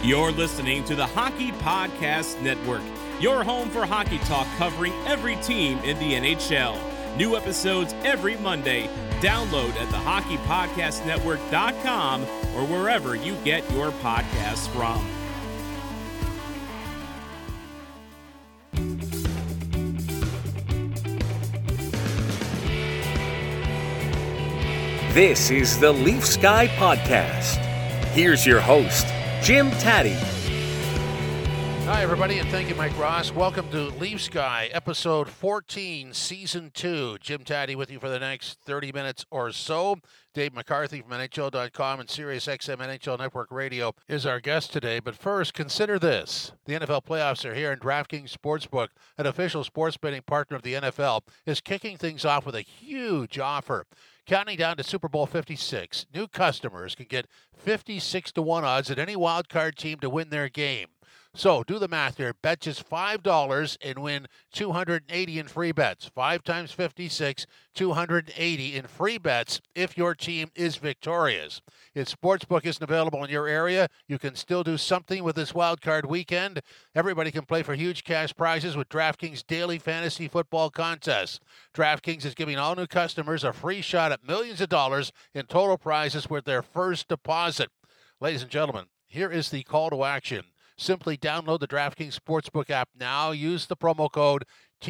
You're listening to the Hockey Podcast Network, your home for hockey talk covering every team in the NHL. New episodes every Monday. Download at thehockeypodcastnetwork.com or wherever you get your podcasts from. This is the Leafs Guy Podcast. Here's your host, Jim Taddy. Hi, everybody, and thank you, Mike Ross. Welcome to Leafs Guy, episode 14, season 2. Jim Taddy with you for the next 30 minutes or so. Dave McCarthy from NHL.com and SiriusXM NHL Network Radio is our guest today. But first, consider this. The NFL playoffs are here, and DraftKings Sportsbook, an official sports betting partner of the NFL, is kicking things off with a huge offer. Counting down to Super Bowl 56, new customers can get 56-1 odds at any wild card team to win their game. So do the math here. Bet just $5 and win $280 in free bets. 5 times 56, $280 in free bets if your team is victorious. If Sportsbook isn't available in your area, you can still do something with this wild card weekend. Everybody can play for huge cash prizes with DraftKings daily fantasy football contests. DraftKings is giving all new customers a free shot at millions of dollars in total prizes with their first deposit. Ladies and gentlemen, here is the call to action. Simply download the DraftKings Sportsbook app now. Use the promo code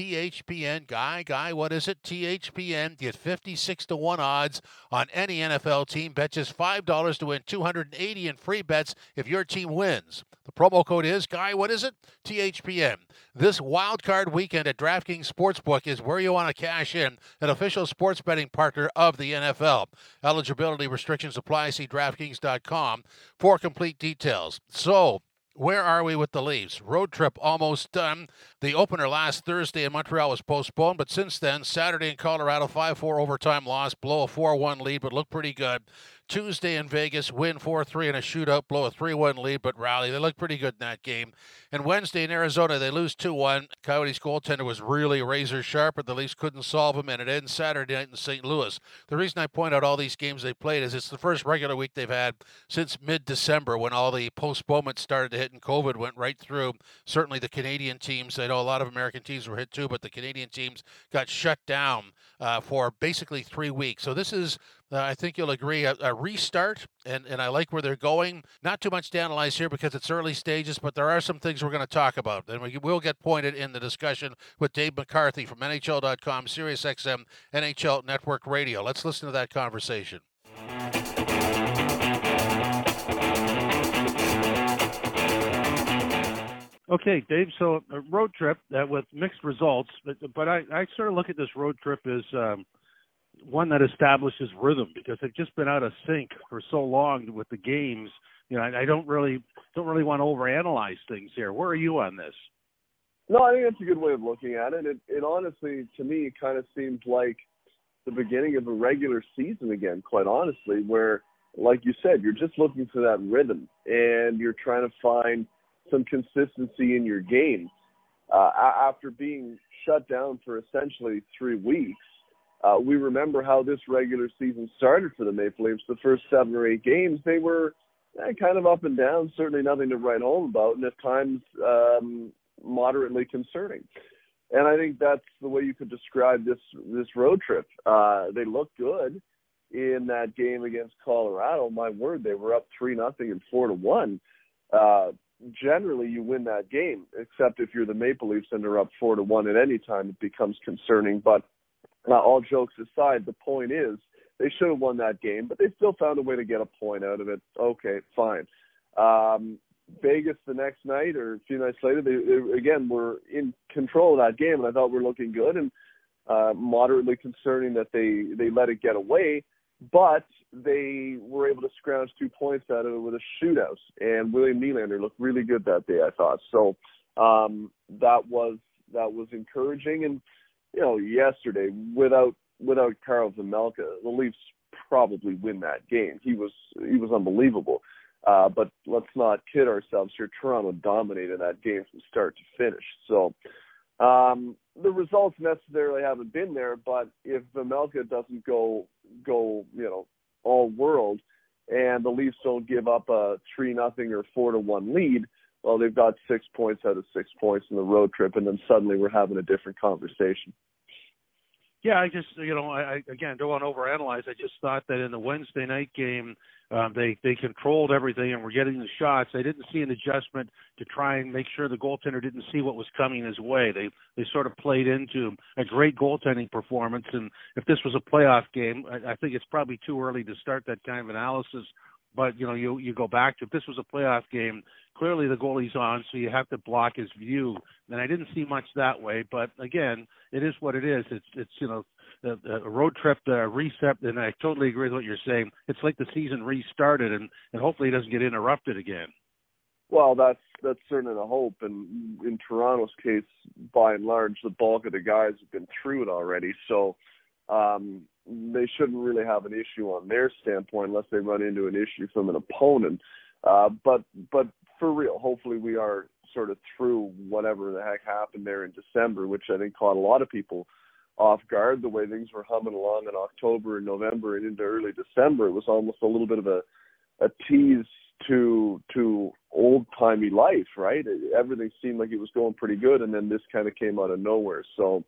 THPN. Guy, what is it? THPN. Get 56-1 odds on any NFL team. Bet just $5 to win $280 in free bets if your team wins. The promo code is, Guy, what is it? THPN. This wild card weekend at DraftKings Sportsbook is where you want to cash in, an official sports betting partner of the NFL. Eligibility restrictions apply. See DraftKings.com for complete details. So, where are we with the Leafs? Road trip almost done. The opener last Thursday in Montreal was postponed, but since then, Saturday in Colorado, 5-4 overtime loss, blow a 4-1 lead, but look pretty good. Tuesday in Vegas, win 4-3 in a shootout, blow a 3-1 lead, but rally. They look pretty good in that game. And Wednesday in Arizona, they lose 2-1. Coyotes goaltender was really razor sharp, but the Leafs couldn't solve him, and it ends Saturday night in St. Louis. The reason I point out all these games they played is it's the first regular week they've had since mid-December when all the postponements started to hit and COVID went right through. Certainly the Canadian teams, I know a lot of American teams were hit too, but the Canadian teams got shut down for basically 3 weeks. So this is, I think you'll agree, a restart, and I like where they're going. Not too much to analyze here because it's early stages, but there are some things we're going to talk about, and we will get pointed in the discussion with Dave McCarthy from NHL.com, SiriusXM, NHL Network Radio. Let's listen to that conversation. Okay, Dave, so a road trip with mixed results, but I sort of look at this road trip as one that establishes rhythm because they've just been out of sync for so long with the games. You know, I don't really want to overanalyze things here. Where are you on this? No, I think that's a good way of looking at it. It honestly, to me, kind of seems like the beginning of a regular season again, quite honestly, where, like you said, you're just looking for that rhythm and you're trying to find some consistency in your game. After being shut down for essentially 3 weeks, we remember how this regular season started for the Maple Leafs. The first 7 or 8 games, they were kind of up and down, certainly nothing to write home about, and at times moderately concerning. And I think that's the way you could describe this road trip. They looked good in that game against Colorado. My word, they were up 3-0 and 4-1. Generally, you win that game, except if you're the Maple Leafs and they're up 4-1 at any time, it becomes concerning. But all jokes aside, the point is they should have won that game, but they still found a way to get a point out of it. Okay, fine. Vegas the next night or a few nights later, they again were in control of that game, and I thought we're looking good, and moderately concerning that they let it get away. But they were able to scrounge 2 points out of it with a shootout. And William Nylander looked really good that day, I thought. So that was encouraging. And, you know, yesterday, without Karel Vejmelka, the Leafs probably win that game. He was unbelievable. But let's not kid ourselves here. Toronto dominated that game from start to finish. So the results necessarily haven't been there, but if Vejmelka doesn't go, you know, all world and the Leafs don't give up a 3-0 or 4-1 lead, well, they've got 6 points out of 6 points in the road trip, and then suddenly we're having a different conversation. Yeah, I just, I again, don't want to overanalyze. I just thought that in the Wednesday night game, they controlled everything and were getting the shots. They didn't see an adjustment to try and make sure the goaltender didn't see what was coming his way. They sort of played into a great goaltending performance. And if this was a playoff game, I think it's probably too early to start that kind of analysis. But, you go back to, if this was a playoff game, clearly the goalie's on, so you have to block his view. And I didn't see much that way. But, again, it is what it is. It's a road trip, reset, and I totally agree with what you're saying. It's like the season restarted, and hopefully it doesn't get interrupted again. Well, that's certainly the hope. And in Toronto's case, by and large, the bulk of the guys have been through it already. So they shouldn't really have an issue on their standpoint unless they run into an issue from an opponent. But for real, hopefully we are sort of through whatever the heck happened there in December, which I think caught a lot of people off guard. The way things were humming along in October and November and into early December, it was almost a little bit of a tease to old-timey life, right? Everything seemed like it was going pretty good, and then this kind of came out of nowhere. So,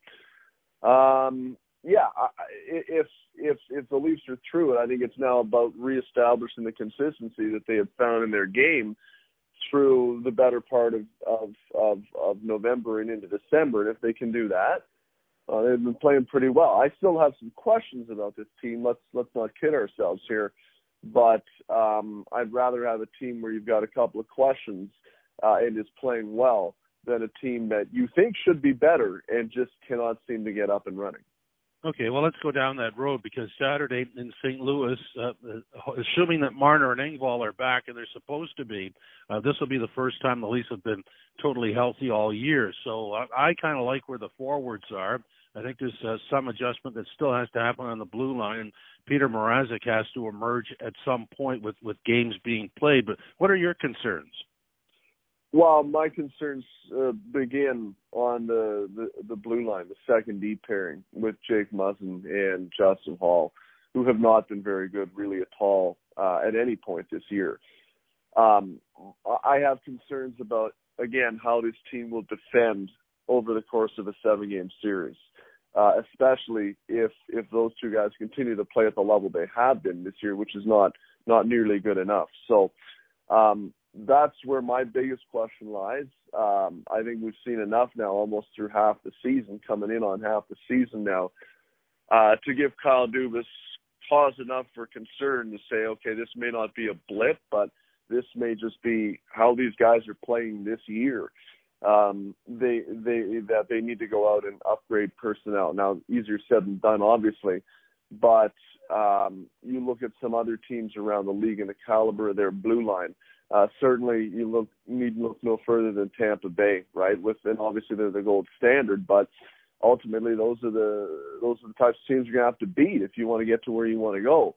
if the Leafs are through it, I think it's now about reestablishing the consistency that they have found in their game through the better part of November and into December. And if they can do that, they've been playing pretty well. I still have some questions about this team. Let's not kid ourselves here. But I'd rather have a team where you've got a couple of questions and is playing well than a team that you think should be better and just cannot seem to get up and running. Okay, well, let's go down that road, because Saturday in St. Louis, assuming that Marner and Engvall are back, and they're supposed to be, this will be the first time the Leafs have been totally healthy all year. So I kind of like where the forwards are. I think there's some adjustment that still has to happen on the blue line, and Peter Mrazek has to emerge at some point with games being played. But what are your concerns? Well, my concerns begin on the blue line, the second D pairing with Jake Muzzin and Justin Holl, who have not been very good really at all at any point this year. I have concerns about, again, how this team will defend over the course of a 7-game series, especially if those two guys continue to play at the level they have been this year, which is not nearly good enough. So that's where my biggest question lies. I think we've seen enough now, almost through half the season, coming in on half the season now, to give Kyle Dubas cause enough for concern to say, okay, this may not be a blip, but this may just be how these guys are playing this year. They need to go out and upgrade personnel. Now, easier said than done, obviously, but you look at some other teams around the league and the caliber of their blue line. Certainly, you need to look no further than Tampa Bay, right? And obviously they're the gold standard, but ultimately those are the types of teams you're gonna have to beat if you want to get to where you want to go.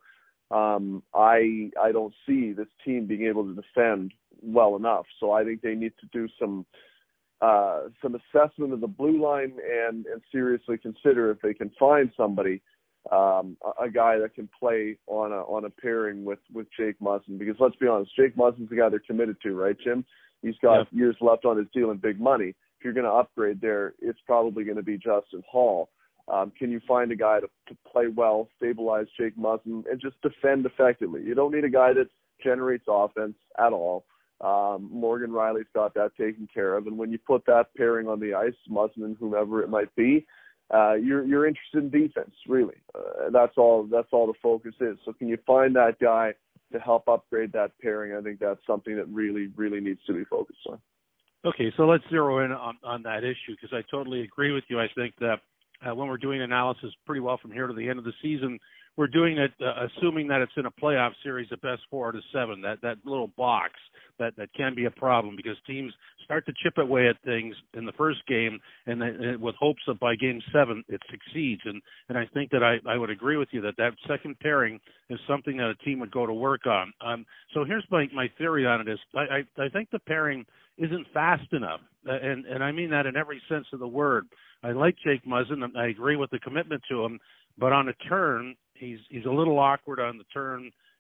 I don't see this team being able to defend well enough, so I think they need to do some assessment of the blue line and seriously consider if they can find somebody. A guy that can play on a pairing with Jake Muzzin, because let's be honest, Jake Muzzin's the guy they're committed to, right, Jim? He's got years left on his deal and big money. If you're going to upgrade there, it's probably going to be Justin Holl. Can you find a guy to play well, stabilize Jake Muzzin, and just defend effectively? You don't need a guy that generates offense at all. Morgan Riley's got that taken care of, and when you put that pairing on the ice, Muzzin and whomever it might be, you're interested in defense, really. That's all the focus is. So can you find that guy to help upgrade that pairing? I think that's something that really, really needs to be focused on. Okay, so let's zero in on that issue, because I totally agree with you. I think that when we're doing analysis pretty well from here to the end of the season, we're doing it assuming that it's in a playoff series of best 4 out of 7, that little box that can be a problem, because teams start to chip away at things in the first game and then, with hopes that by game 7 it succeeds. And I think that I would agree with you that second pairing is something that a team would go to work on. So here's my theory on it is I think the pairing isn't fast enough, and I mean that in every sense of the word. I like Jake Muzzin, and I agree with the commitment to him, but on a turn, he's a little awkward on the turn.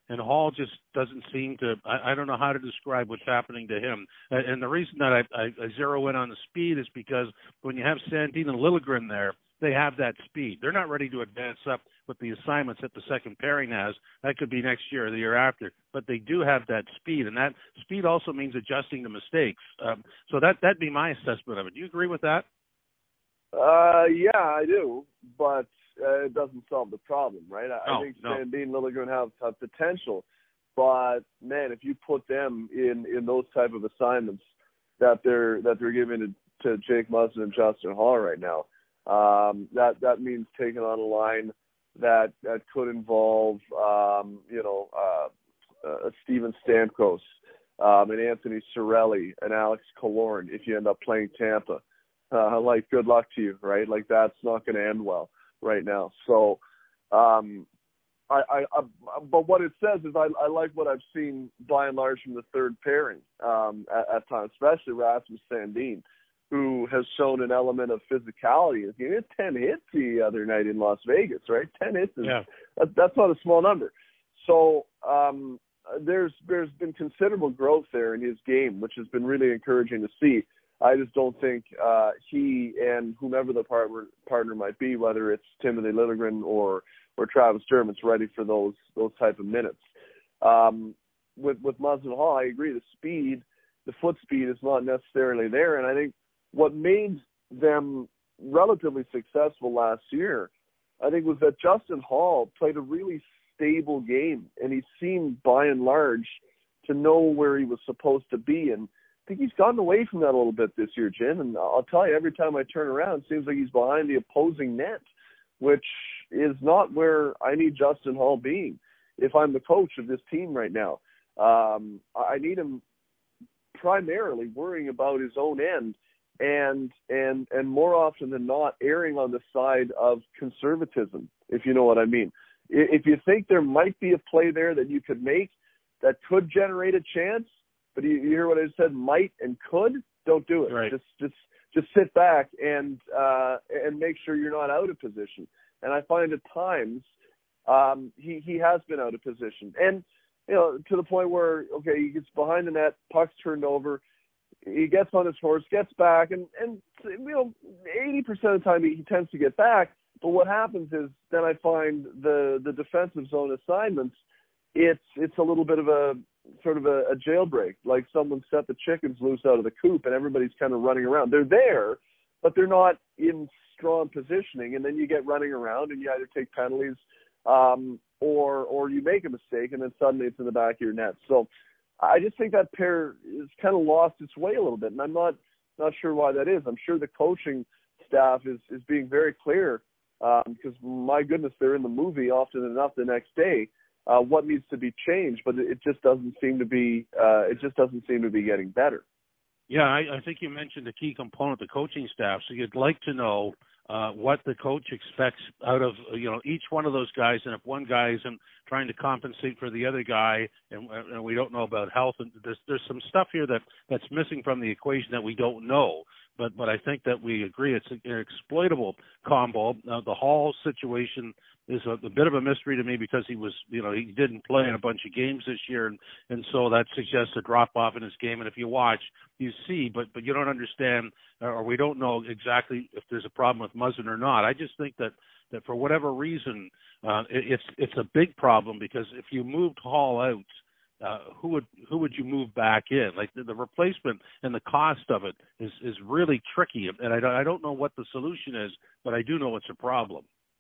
and Hall just doesn't seem to. I don't know how to describe what's happening to him. And the reason that I zero in on the speed is because when you have Sandin and Liljegren there, they have that speed. They're not ready to advance up with the assignments that the second pairing has. That could be next year or the year after. But they do have that speed, and that speed also means adjusting to mistakes. So that'd be my assessment of it. Do you agree with that? Yeah, I do, but it doesn't solve the problem, right? I think Sandin and Liljegren have potential, but man, if you put them in those type of assignments that they're giving to Jake Muzzin and Justin Hall right now, that means taking on a line that could involve Steven Stamkos, and Anthony Cirelli and Alex Killorn if you end up playing Tampa. Good luck to you, right? Like, that's not going to end well right now. So, but what it says is I like what I've seen by and large from the third pairing at times, especially Rasmus Sandin, who has shown an element of physicality. He had 10 hits the other night in Las Vegas, right? 10 hits that's not a small number. So there's been considerable growth there in his game, which has been really encouraging to see. I just don't think he and whomever the partner might be, whether it's Timothy Liljegren or Travis Dermott's, ready for those type of minutes. With Muzzin Hall, I agree. The foot speed is not necessarily there, and I think what made them relatively successful last year, I think, was that Justin Hall played a really stable game, and he seemed by and large to know where he was supposed to be. And I think he's gotten away from that a little bit this year, Jim. And I'll tell you, every time I turn around, it seems like he's behind the opposing net, which is not where I need Justin Hall being if I'm the coach of this team right now. I need him primarily worrying about his own end and more often than not erring on the side of conservatism, if you know what I mean. If you think there might be a play there that you could make that could generate a chance, but you hear what I said, might and could, don't do it. Right. Just sit back and make sure you're not out of position. And I find at times he has been out of position. And, to the point where, okay, he gets behind the net, puck's turned over, he gets on his horse, gets back, and 80% of the time he tends to get back. But what happens is then I find the defensive zone assignments, it's a little bit of a sort of a jailbreak, like someone set the chickens loose out of the coop and everybody's kind of running around. They're there, but they're not in strong positioning, and then you get running around and you either take penalties or you make a mistake and then suddenly it's in the back of your net. So I just think that pair is kind of lost its way a little bit, and I'm not sure why that is. I'm sure the coaching staff is being very clear because, my goodness, they're in the movie often enough the next day. What needs to be changed, but it just doesn't seem to be. It just doesn't seem to be getting better. Yeah, I think you mentioned a key component, the coaching staff. So you'd like to know what the coach expects out of each one of those guys, and if one guy isn't trying to compensate for the other guy, and we don't know about health, and there's some stuff here that's missing from the equation that we don't know. But I think that we agree it's an exploitable combo. The Hall situation is a bit of a mystery to me because he was, he didn't play in a bunch of games this year, and so that suggests a drop off in his game. And if you watch, you see, but you don't understand, or we don't know exactly if there's a problem with Muzzin or not. I just think that for whatever reason, it's a big problem because if you moved Hall out, who would you move back in? Like the replacement and the cost of it is really tricky, and I don't know what the solution is, but I do know it's a problem.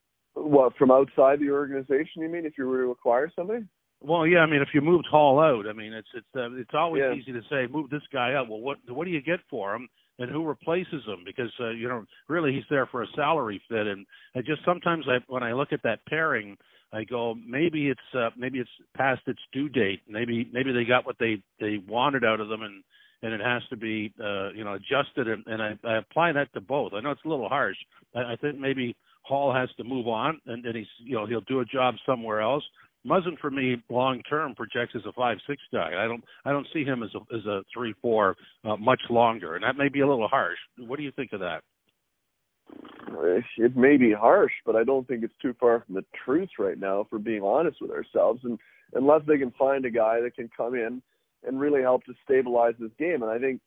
What, from outside the organization, you mean, if you were to acquire somebody? Well, yeah, I mean, if you moved Hall out, I mean, it's always easy to say move this guy out. Well, what do you get for him, and who replaces him? Because really he's there for a salary fit, and I just sometimes when I look at that pairing, I go, maybe it's past its due date. Maybe they got what they wanted out of them, and it has to be adjusted. And I apply that to both. I know it's a little harsh. I think maybe Hall has to move on, and he's he'll do a job somewhere else. Muzzin for me long term projects as a 5-6 guy. I don't see him as a 3-4 much longer, and that may be a little harsh. What do you think of that? It may be harsh, but I don't think it's too far from the truth right now, if we're being honest with ourselves. And unless they can find a guy that can come in and really help to stabilize this game. And I think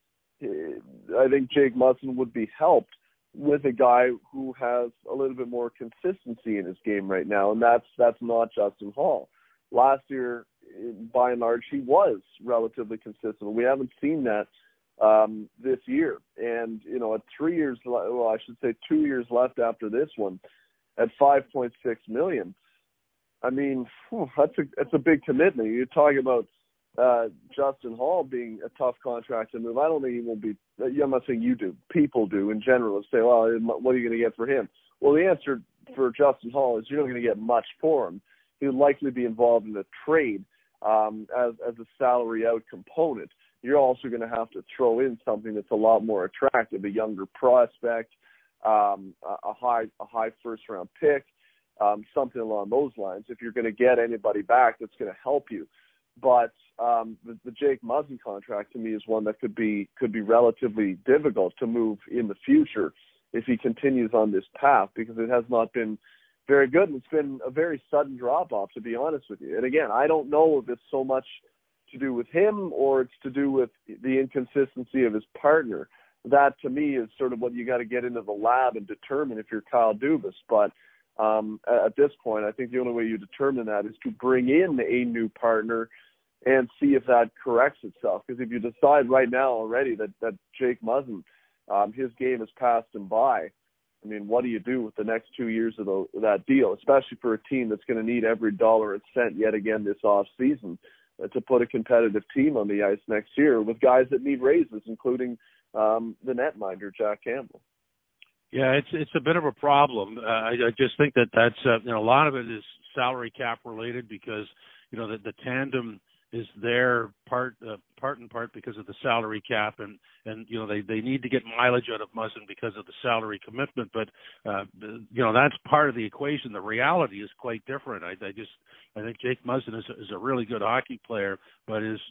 Jake Muzzin would be helped with a guy who has a little bit more consistency in his game right now, and that's not Justin Hall. Last year, by and large, he was relatively consistent. We haven't seen that this year. And, at 2 years left after this one, at $5.6 million, I mean, that's a big commitment. You're talking about Justin Hall being a tough contract to move. I don't think he will be. I'm not saying you do. People do in general and say, well, what are you going to get for him? Well, the answer for Justin Hall is you're not going to get much for him. He would likely be involved in a trade as a salary out component. You're also going to have to throw in something that's a lot more attractive, a younger prospect, a high first round pick, something along those lines. If you're going to get anybody back that's going to help you. But the Jake Muzzin contract to me is one that could be relatively difficult to move in the future if he continues on this path, because it has not been very good, and it's been a very sudden drop-off, to be honest with you. And again, I don't know if it's so much to do with him or it's to do with the inconsistency of his partner. That, to me, is sort of what you got to get into the lab and determine if you're Kyle Dubas. But at this point, I think the only way you determine that is to bring in a new partner and see if that corrects itself. Because if you decide right now already that Jake Muzzin, his game has passed him by, I mean, what do you do with the next 2 years of that deal, especially for a team that's going to need every dollar and cent yet again this off season to put a competitive team on the ice next year with guys that need raises, including the netminder, Jack Campbell. Yeah, it's a bit of a problem. I just think that's a lot of it is salary cap related, because the tandem is there part and part because of the salary cap, and they need to get mileage out of Muzzin because of the salary commitment, but that's part of the equation. The reality is quite different. I think Jake Muzzin is a really good hockey player, but his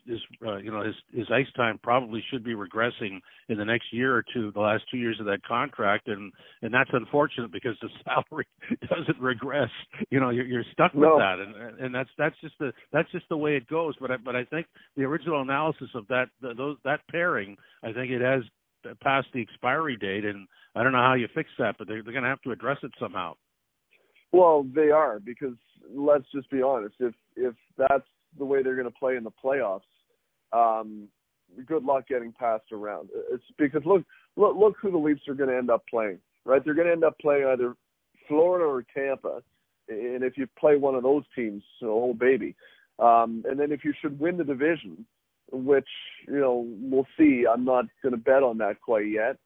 ice time probably should be regressing in the next year or two, the last 2 years of that contract, and that's unfortunate because the salary doesn't regress. You're stuck with that, and that's just the way it goes. But I think the original analysis of that pairing, I think it has passed the expiry date, and I don't know how you fix that, but they're going to have to address it somehow. Well, they are, because let's just be honest. If that's the way they're going to play in the playoffs, good luck getting passed around. It's because look who the Leafs are going to end up playing, right? They're going to end up playing either Florida or Tampa, and if you play one of those teams, oh baby. And then if you should win the division, which we'll see. I'm not going to bet on that quite yet.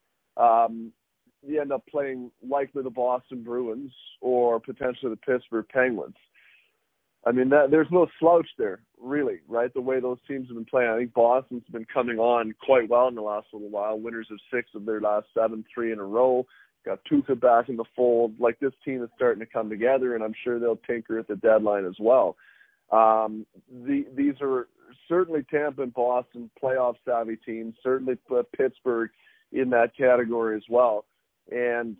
You end up playing likely the Boston Bruins or potentially the Pittsburgh Penguins. I mean, there's no slouch there, really, right? The way those teams have been playing. I think Boston's been coming on quite well in the last little while. Winners of 6 of their last 7, 3 in a row. Got Tuukka back in the fold. Like, this team is starting to come together, and I'm sure they'll tinker at the deadline as well. These are certainly Tampa and Boston playoff-savvy teams, certainly put Pittsburgh in that category as well. And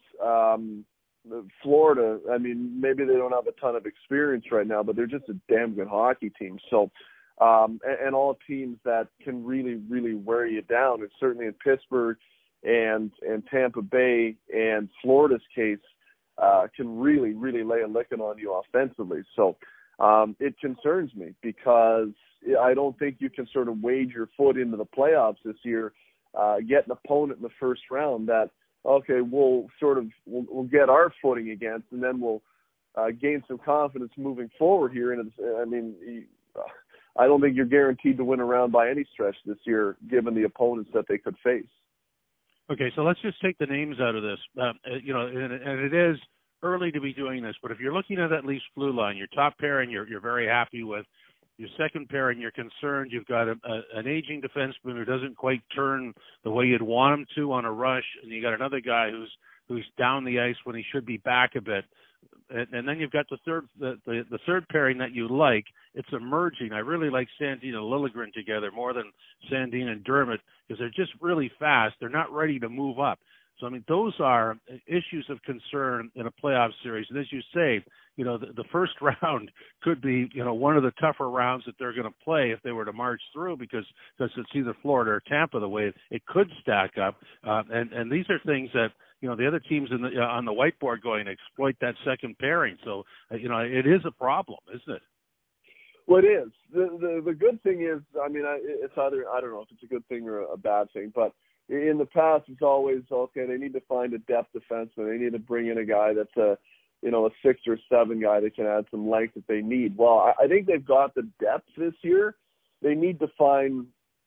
Florida, I mean, maybe they don't have a ton of experience right now, but they're just a damn good hockey team. So, and all teams that can really, really wear you down. And certainly in Pittsburgh and Tampa Bay and Florida's case, can really, really lay a licking on you offensively. So it concerns me, because I don't think you can sort of wade your foot into the playoffs this year, get an opponent in the first round that, okay, we'll get our footing against, and then we'll gain some confidence moving forward here. And I mean, I don't think you're guaranteed to win a round by any stretch this year, given the opponents that they could face. Okay, so let's just take the names out of this. And it is early to be doing this, but if you're looking at that Leafs blue line, your top pairing you're very happy with. Your second pairing, you're concerned. You've got an aging defenseman who doesn't quite turn the way you'd want him to on a rush, and you got another guy who's down the ice when he should be back a bit. And then you've got the third pairing that you like. It's emerging. I really like Sandin and Liljegren together more than Sandin and Dermott, because they're just really fast. They're not ready to move up. So, I mean, those are issues of concern in a playoff series. And as you say, the first round could be, one of the tougher rounds that they're going to play if they were to march through, because it's either Florida or Tampa the way it could stack up. And these are things that, the other teams on the whiteboard going to exploit that second pairing. So, it is a problem, isn't it? Well, it is. The good thing is, it's either, I don't know if it's a good thing or a bad thing, but in the past, it's always, okay, they need to find a depth defenseman. They need to bring in a guy that's a 6 or 7 guy that can add some length that they need. Well, I think they've got the depth this year. They need to find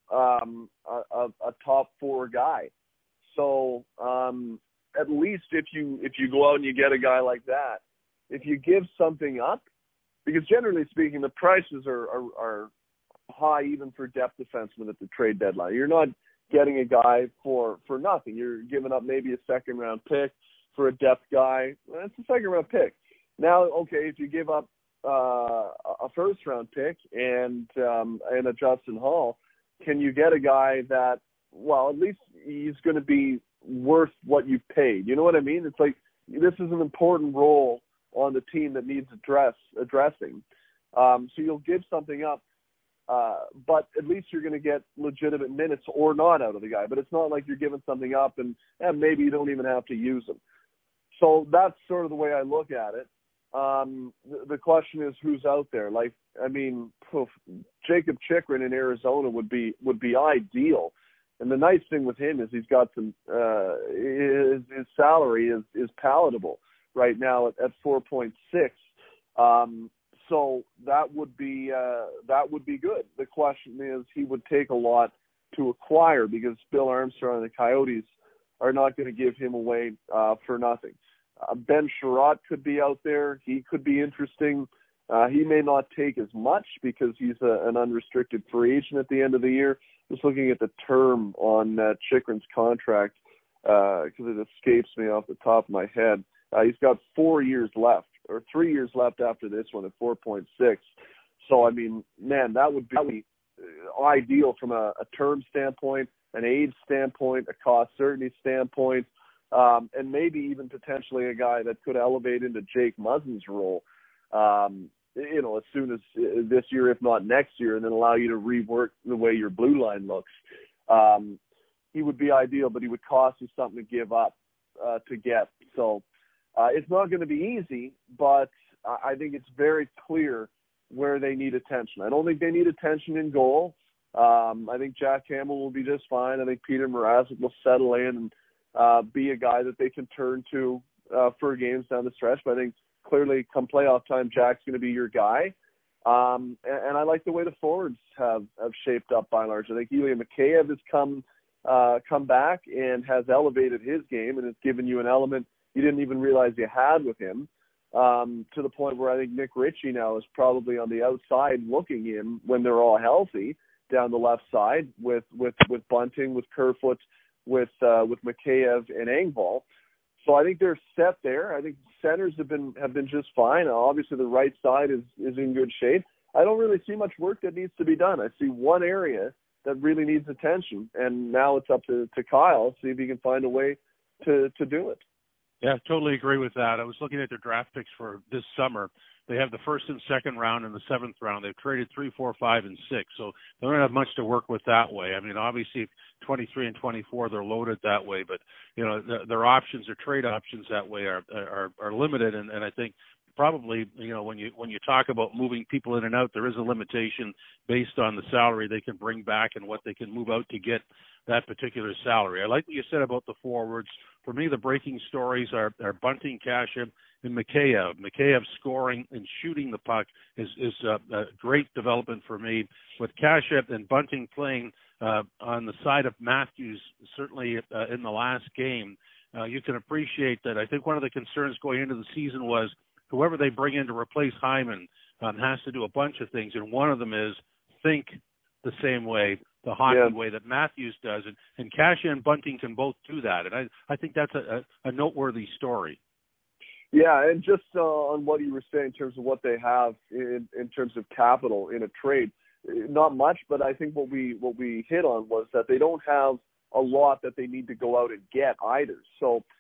a top 4 guy. So at least if you go out and you get a guy like that, if you give something up, because generally speaking, the prices are high even for depth defensemen at the trade deadline. You're not getting a guy for nothing. You're giving up maybe a second-round pick for a depth guy. That's a second-round pick. Now, okay, if you give up a first-round pick and a Justin Hall, can you get a guy that, well, at least he's going to be worth what you paid? You know what I mean? It's like this is an important role on the team that needs addressing. So you'll give something up, but at least you're going to get legitimate minutes or not out of the guy. But it's not like you're giving something up and maybe you don't even have to use him. So that's sort of the way I look at it. The question is who's out there. Jacob Chychrun in Arizona would be ideal. And the nice thing with him is he's got some his salary is palatable right now at 4.6. So that would be good. The question is he would take a lot to acquire, because Bill Armstrong and the Coyotes are not going to give him away for nothing. Ben Sherratt could be out there. He could be interesting. He may not take as much because he's an unrestricted free agent at the end of the year. Just looking at the term on Chychrun's contract, because it escapes me off the top of my head. He's got 4 years left, or 3 years left after this one at 4.6. So, that would be ideal from a term standpoint, an age standpoint, a cost certainty standpoint, and maybe even potentially a guy that could elevate into Jake Muzzin's role, as soon as this year, if not next year, and then allow you to rework the way your blue line looks. He would be ideal, but he would cost you something to give up to get. So it's not going to be easy, but I think it's very clear where they need attention. I don't think they need attention in goal. I think Jack Campbell will be just fine. I think Peter Mrazek will settle in and be a guy that they can turn to for games down the stretch. But I think clearly come playoff time, Jack's going to be your guy. And I like the way the forwards have shaped up by and large. I think Ilya Mikheyev has come back and has elevated his game, and it's given you an element you didn't even realize you had with him, to the point where I think Nick Ritchie now is probably on the outside looking in when they're all healthy down the left side with Bunting, with Kerfoot, with Mikheyev and Engvall. So I think they're set there. I think centers have been just fine. Obviously, the right side is in good shape. I don't really see much work that needs to be done. I see one area that really needs attention, and now it's up to Kyle, see if he can find a way to do it. Yeah, totally agree with that. I was looking at their draft picks for this summer. They have the first and second round and the seventh round. They've traded 3, 4, 5, and 6. So they don't have much to work with that way. I mean, obviously, 23 and 24, they're loaded that way. But, you know, their options, their trade options that way are limited. And I think probably, you know, when you talk about moving people in and out, there is a limitation based on the salary they can bring back and what they can move out to get that particular salary. I like what you said about the forwards. For me, the breaking stories are Bunting, Kase, and Mikheyev. Mikheyev scoring and shooting the puck is a great development for me. With Kase and Bunting playing on the side of Matthews, certainly in the last game, you can appreciate that. I think one of the concerns going into the season was whoever they bring in to replace Hyman has to do a bunch of things, and one of them is think the same way, the hockey way that Matthews does, and Kase and Bunting can both do that, and I think that's a noteworthy story. Yeah, and just on what you were saying in terms of what they have in terms of capital in a trade, not much, but I think what we hit on was that they don't have a lot that they need to go out and get either. So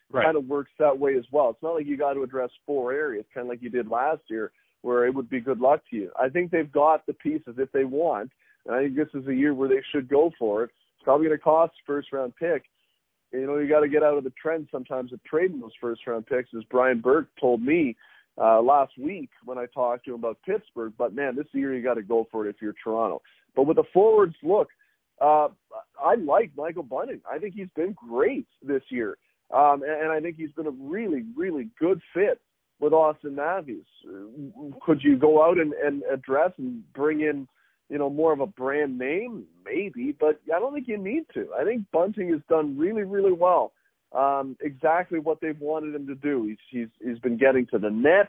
kind of works that way as well. It's not like you got to address 4 areas, kind of like you did last year, where it would be good luck to you. I think they've got the pieces if they want, and I think this is a year where they should go for it. It's probably going to cost a first-round pick. You know, you got to get out of the trend sometimes of trading those first-round picks, as Brian Burke told me last week when I talked to him about Pittsburgh. But, man, this year you got to go for it if you're Toronto. But with the forwards, look, I like Michael Bunting. I think he's been great this year. And I think he's been a really, really good fit with Austin Matthews. Could you go out and address and bring in, you know, more of a brand name? Maybe, but I don't think you need to. I think Bunting has done really, really well. Exactly what they've wanted him to do. He's been getting to the net.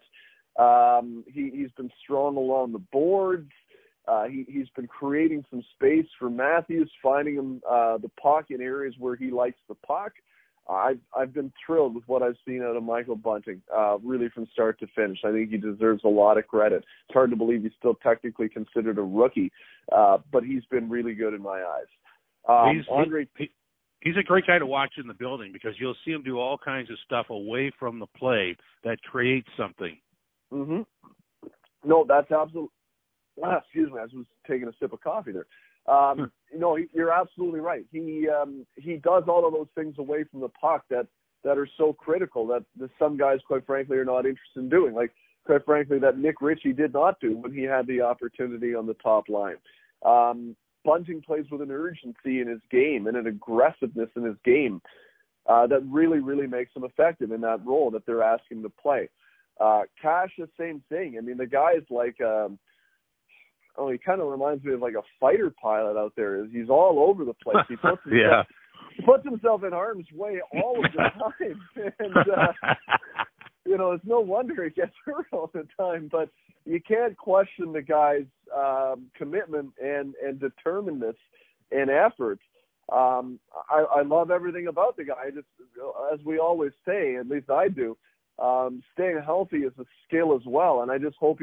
He's been strong along the boards. He's been creating some space for Matthews, finding him the puck in areas where he likes the puck. I've been thrilled with what I've seen out of Michael Bunting, really from start to finish. I think he deserves a lot of credit. It's hard to believe he's still technically considered a rookie, but he's been really good in my eyes. He's a great guy to watch in the building because you'll see him do all kinds of stuff away from the play that creates something. Mm-hmm. No, that's absolutely. Excuse me, I was taking a sip of coffee there. No, you're absolutely right. He does all of those things away from the puck that are so critical that some guys, quite frankly, are not interested in doing. Like, quite frankly, that Nick Ritchie did not do when he had the opportunity on the top line. Bunting plays with an urgency in his game and an aggressiveness in his game that really, really makes him effective in that role that they're asking him to play. Cash, the same thing. I mean, the guy's like he kind of reminds me of like a fighter pilot out there. He's all over the place. He puts himself in harm's way all of the time. And, you know, it's no wonder he gets hurt all the time. But you can't question the guy's commitment and determinedness and effort. I love everything about the guy. Just, as we always say, at least I do, staying healthy is a skill as well. And I just hope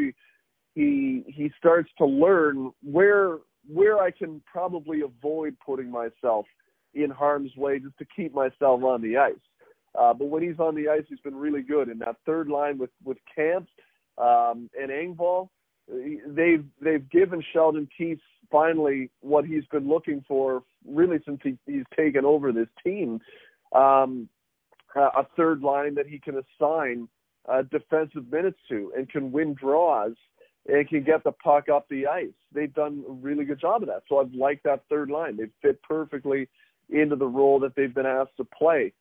he starts to learn where I can probably avoid putting myself in harm's way just to keep myself on the ice. But when he's on the ice, he's been really good. In that third line with Camp and Engvall, they've given Sheldon Keefe finally what he's been looking for really since he's taken over this team, a third line that he can assign defensive minutes to and can win draws and can get the puck up the ice. They've done a really good job of that. So I've liked that third line. They've fit perfectly into the role that they've been asked to play.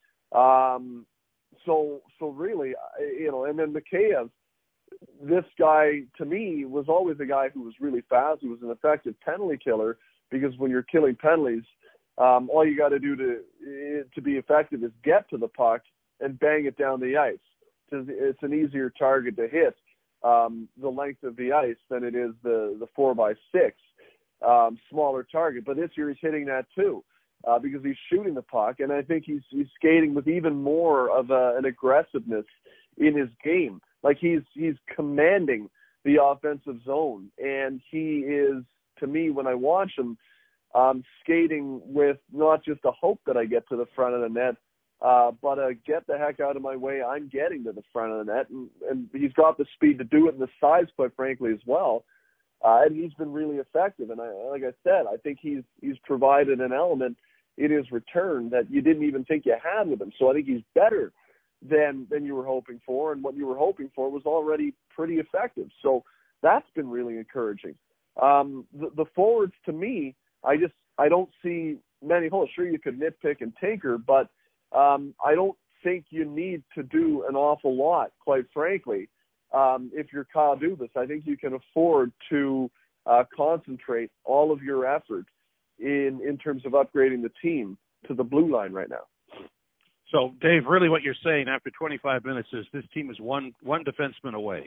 So really, you know, and then Mikheyev, this guy, to me, was always a guy who was really fast. He was an effective penalty killer because when you're killing penalties, all you got to do to be effective is get to the puck and bang it down the ice. It's an easier target to hit the length of the ice than it is the 4x6 smaller target. But this year he's hitting that too because he's shooting the puck, and I think he's skating with even more of an aggressiveness in his game. Like he's commanding the offensive zone, and he is, to me, when I watch him, skating with not just a hope that I get to the front of the net, but get the heck out of my way. I'm getting to the front of the net, and he's got the speed to do it and the size, quite frankly, as well. And he's been really effective. And like I said, I think he's provided an element in his return that you didn't even think you had with him. So I think he's better than you were hoping for, and what you were hoping for was already pretty effective. So that's been really encouraging. The forwards, to me, I don't see many holes. Sure, you could nitpick and tinker, but I don't think you need to do an awful lot, quite frankly. If you're Kyle Dubas, I think you can afford to concentrate all of your effort in terms of upgrading the team to the blue line right now. So, Dave, really what you're saying after 25 minutes is this team is one defenseman away.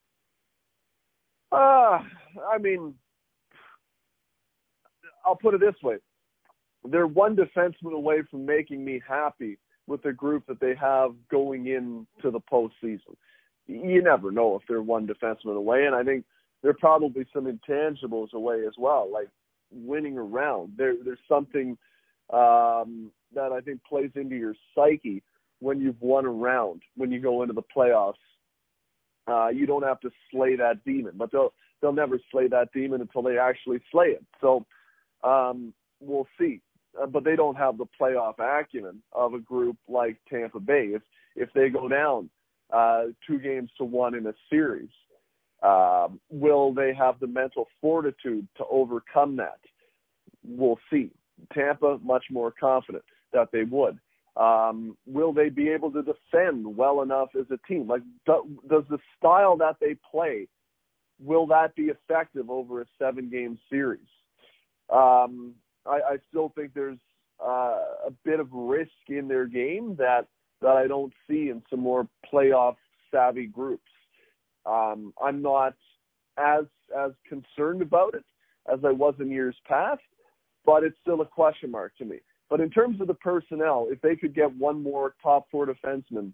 I mean, I'll put it this way. They're one defenseman away from making me happy with the group that they have going into the postseason. You never know if they're one defenseman away, and I think there are probably some intangibles away as well, like winning a round. There's something that I think plays into your psyche when you've won a round, when you go into the playoffs. You don't have to slay that demon, but they'll never slay that demon until they actually slay it. So we'll see. But they don't have the playoff acumen of a group like Tampa Bay. If they go down 2-1 in a series, will they have the mental fortitude to overcome that? We'll see. Tampa, much more confident that they would. Will they be able to defend well enough as a team? Like, does the style that they play, will that be effective over a 7-game series? I still think there's a bit of risk in their game that I don't see in some more playoff-savvy groups. I'm not as concerned about it as I was in years past, but it's still a question mark to me. But in terms of the personnel, if they could get one more top 4 defenseman,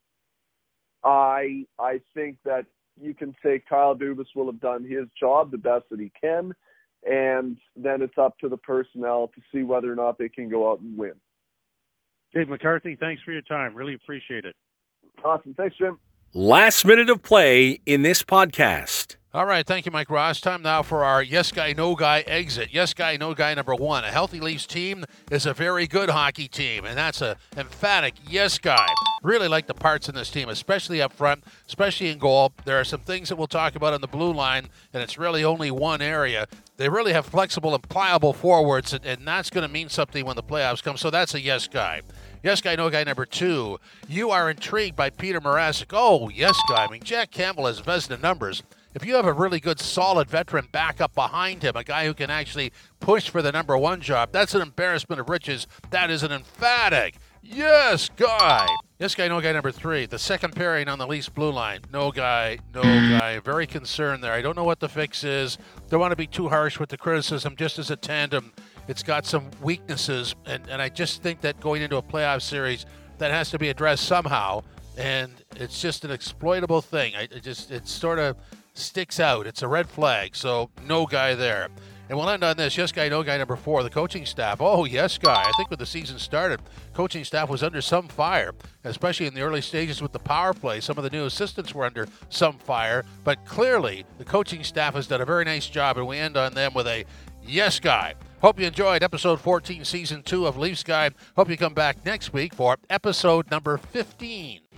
I think that you can say Kyle Dubas will have done his job the best that he can, and then it's up to the personnel to see whether or not they can go out and win. Dave McCarthy, thanks for your time. Really appreciate it. Awesome. Thanks, Jim. Last minute of play in this podcast. All right, thank you, Mike Ross. Time now for our Yes Guy, No Guy exit. Yes Guy, No Guy number 1. A healthy Leafs team is a very good hockey team, and that's an emphatic yes guy. Really like the parts in this team, especially up front, especially in goal. There are some things that we'll talk about on the blue line, and it's really only one area. They really have flexible and pliable forwards, and that's going to mean something when the playoffs come, so that's a yes guy. Yes guy, no guy number 2. You are intrigued by Peter Mrazek. Oh, yes guy. I mean, Jack Campbell has Vezina numbers. If you have a really good, solid veteran backup behind him, a guy who can actually push for the number 1 job, that's an embarrassment of riches. That is an emphatic yes guy. Yes guy, no guy number 3. The second pairing on the Leafs blue line. No guy, no guy. Very concerned there. I don't know what the fix is. Don't want to be too harsh with the criticism. Just as a tandem, it's got some weaknesses, and I just think that going into a playoff series, that has to be addressed somehow, and it's just an exploitable thing. It sort of sticks out. It's a red flag, so no guy there. And we'll end on this. Yes guy, no guy number 4, the coaching staff. Oh, yes guy. I think when the season started, coaching staff was under some fire, especially in the early stages with the power play. Some of the new assistants were under some fire, but clearly the coaching staff has done a very nice job, and we end on them with a yes guy. Hope you enjoyed episode 14, season 2 of Leafs Guy. Hope you come back next week for episode number 15.